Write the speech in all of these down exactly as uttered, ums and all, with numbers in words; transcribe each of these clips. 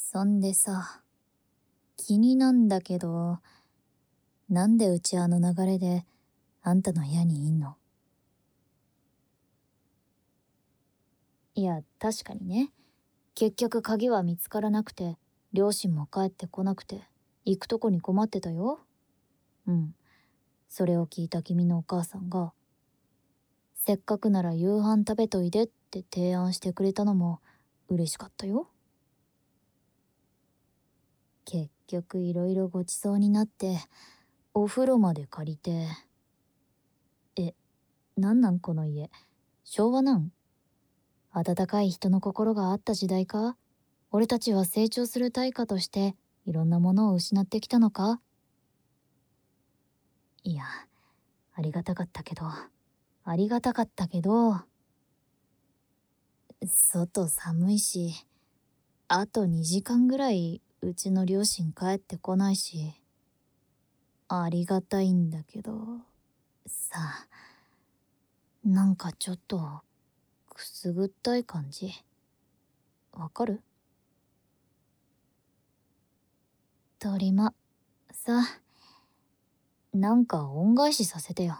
そんでさ、気になんだけど、なんでうちあの流れであんたの部屋にいんの？いや、確かにね。結局鍵は見つからなくて、両親も帰ってこなくて、行くとこに困ってたよ。うん。それを聞いた君のお母さんが、せっかくなら夕飯食べといでって提案してくれたのも嬉しかったよ。結局いろいろごちそうになって、お風呂まで借りて。え、なんなんこの家。昭和なん？温かい人の心があった時代か？俺たちは成長する対価としていろんなものを失ってきたのか？いや、ありがたかったけど、ありがたかったけど、外寒いし、あとにじかんぐらいうちの両親帰ってこないし、ありがたいんだけど、さ、なんかちょっとくすぐったい感じ。わかる？とりま、さ、なんか恩返しさせてよ。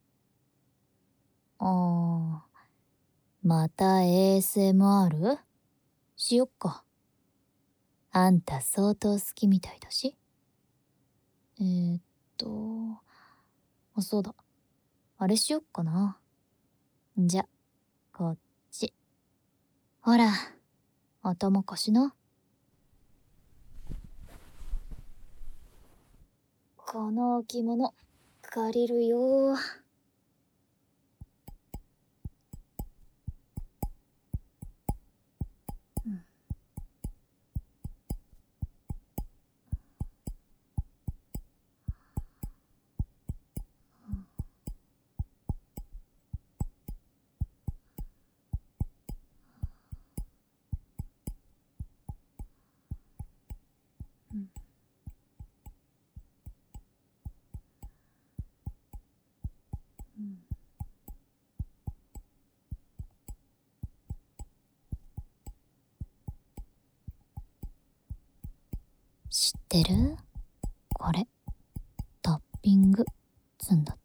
あー、また エーエスエムアール？ しよっか。あんた相当好きみたいだし。えー、っと、あ、そうだ。あれしよっかな。じゃ、こっち。ほら、頭貸しな。この置物、借りるよ。知ってる？これ、タッピングつんだって。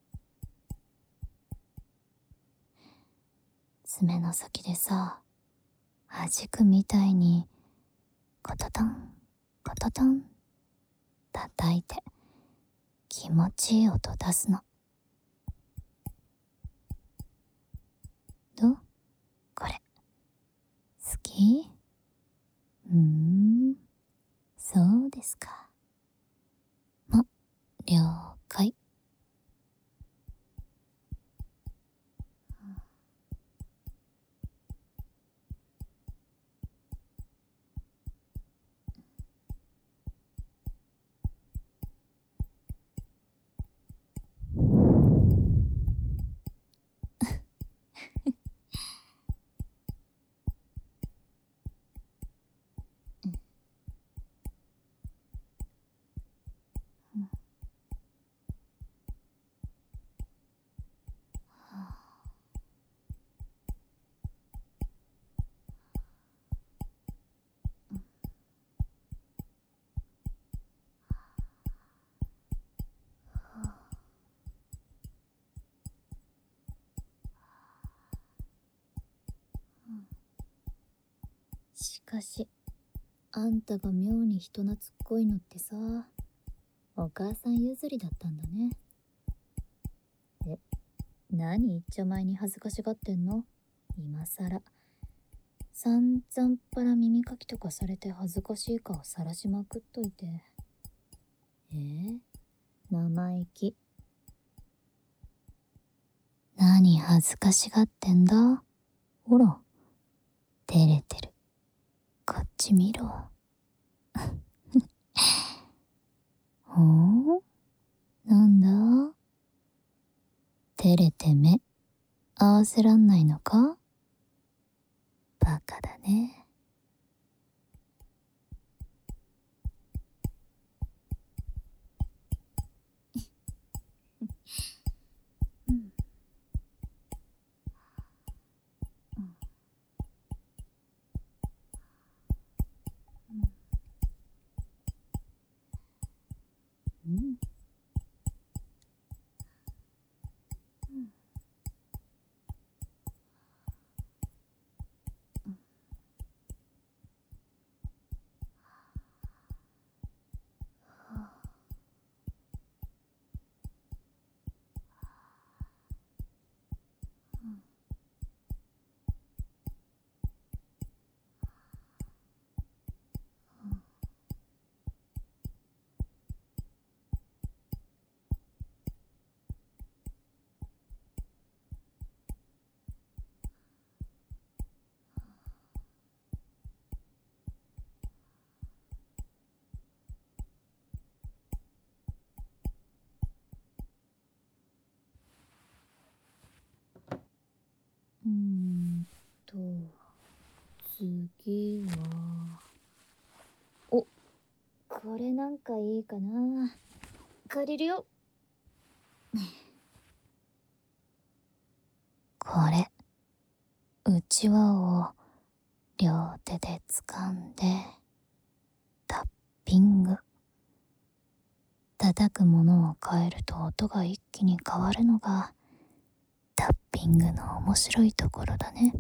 爪の先でさ、弾くみたいにコトトンコトトン叩いて気持ちいい音出すの。どう？これ好き？うーん、そうですか。ま、了解。しかし、あんたが妙に人懐っこいのってさ、お母さん譲りだったんだね。え、何いっちょ前に恥ずかしがってんの？今さら。散々パラ耳かきとかされて恥ずかしい顔さらしまくっといて。えー、生意気。何恥ずかしがってんだ？ほら、照れてる。こっち見ろ。ほん？なんだ？照れて目合わせらんないのか？バカだね。 と次はお、これなんかいいかな。借りるよ。これうちわを両手で掴んでタッピング。叩くものを変えると音が一気に変わるのがタッピングの面白いところだね。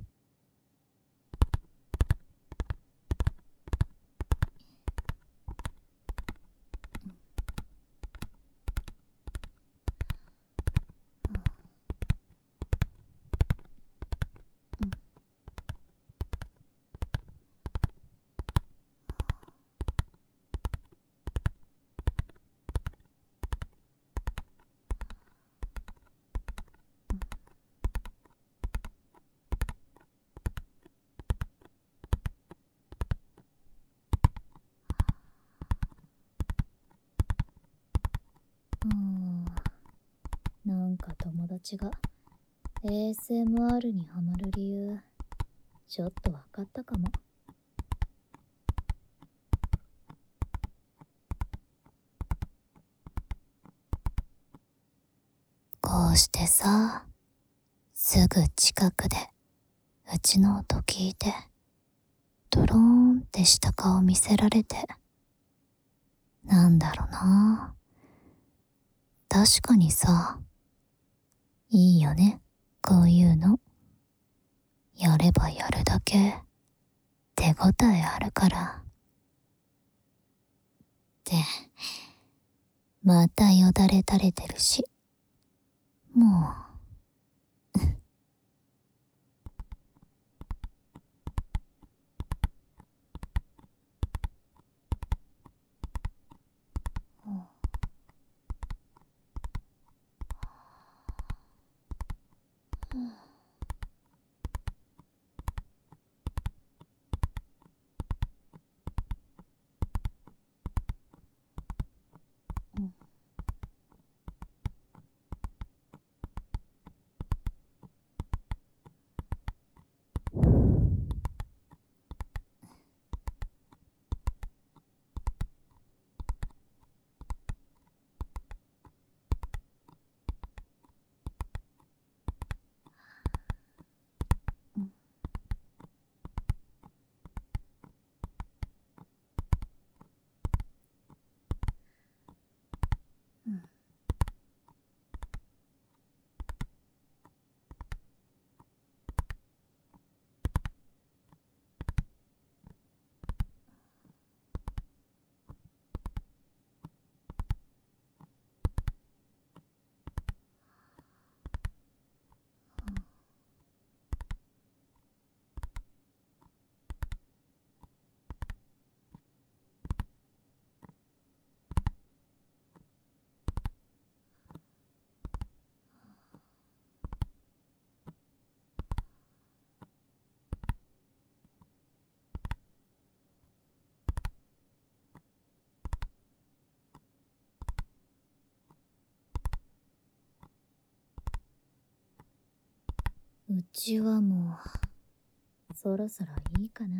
なんか友達が エーエスエムアール にハマる理由ちょっとわかったかも。こうしてさ、すぐ近くでうちの音聞いてドローンってした顔見せられて、なんだろうな、確かにさ、いいよね、こういうの。やればやるだけ手応えあるから。で、またよだれ垂れてるし、もう。うちはもうそろそろいいかな。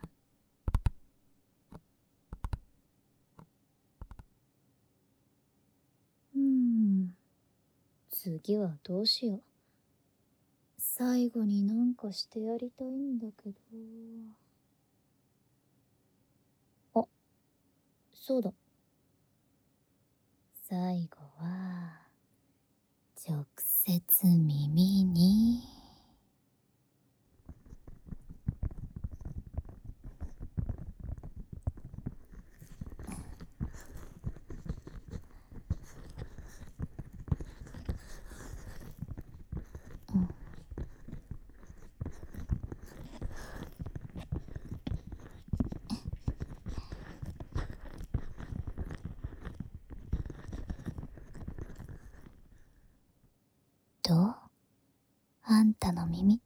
うーん、次はどうしよう。最後になんかしてやりたいんだけど。あ、そうだ。最後は直接耳に。どう？あんたの耳。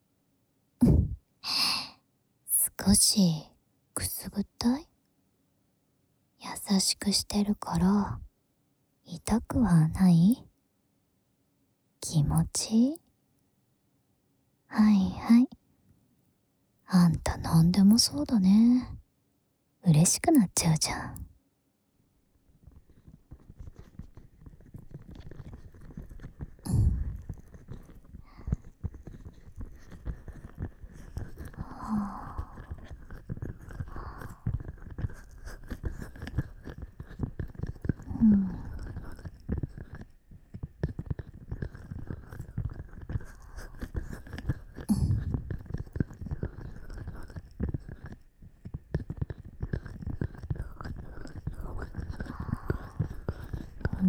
少しくすぐったい？優しくしてるから痛くはない？気持ちいい？はいはい。 あんたなんでもそうだね。嬉しくなっちゃうじゃん。うん。うん。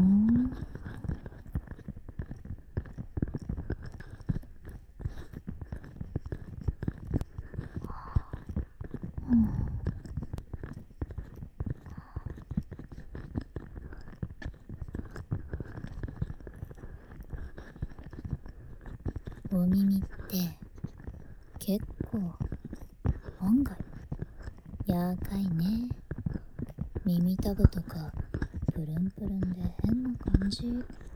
お耳って結構案外やーかいね。耳たぶとかプルンプルンで変な感じ。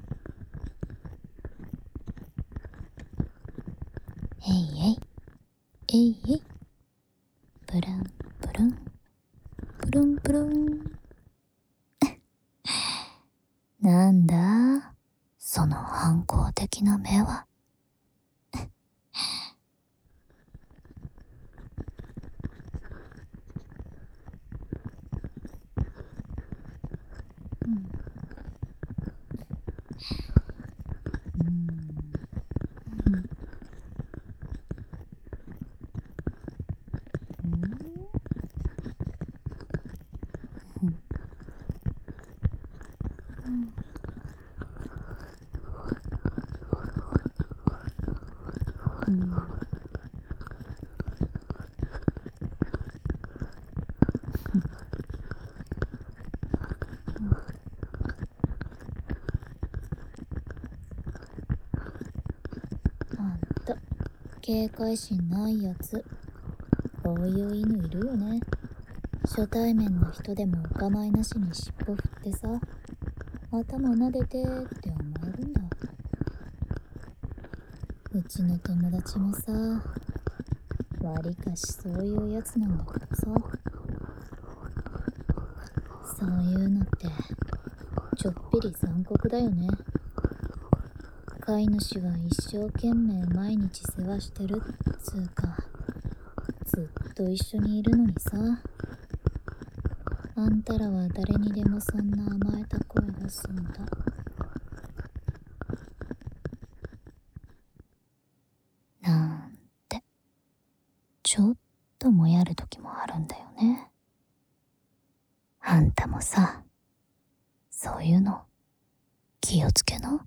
えいえいえいえい、プルンプルンプルンプルン。なんだその反抗的な目は。うんうんうんうんうんうん。あんた警戒心ないやつ。こういう犬いるよね。初対面の人でもお構いなしに尻尾振ってさ、頭撫でてって甘えるんだ。うちの友達もさ、わりかしそういうやつなんだけどさ、そういうのってちょっぴり残酷だよね。飼い主は一生懸命毎日世話してるっつうか、ずっと一緒にいるのにさ、あんたらは誰にでもそんな甘えた声出すんだ。なんて、ちょっともやる時もあるんだよね。あんたもさ、そういうの気をつけな。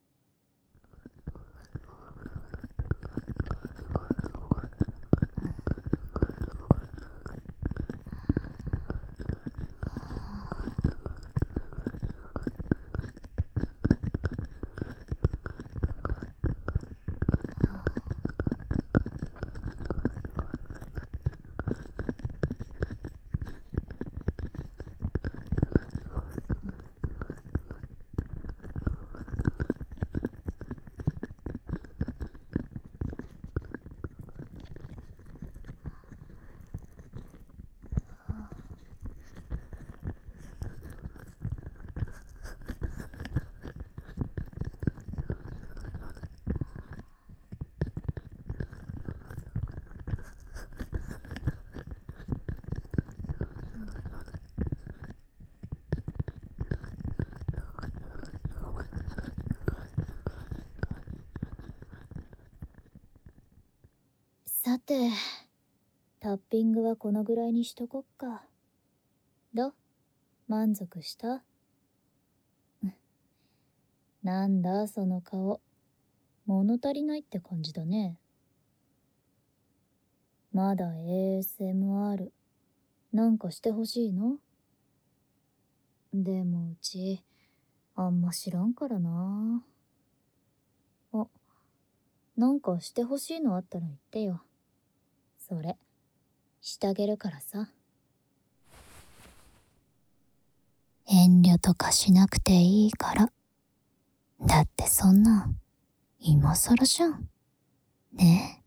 さて、タッピングはこのぐらいにしとこっか。ど、満足した？なんだその顔、物足りないって感じだね。まだ エーエスエムアール なんかしてほしいの？でもうちあんま知らんからな。あ、なんかしてほしいのあったら言ってよ。それしてあげるからさ。遠慮とかしなくていいから。だってそんなん今更じゃんねえ。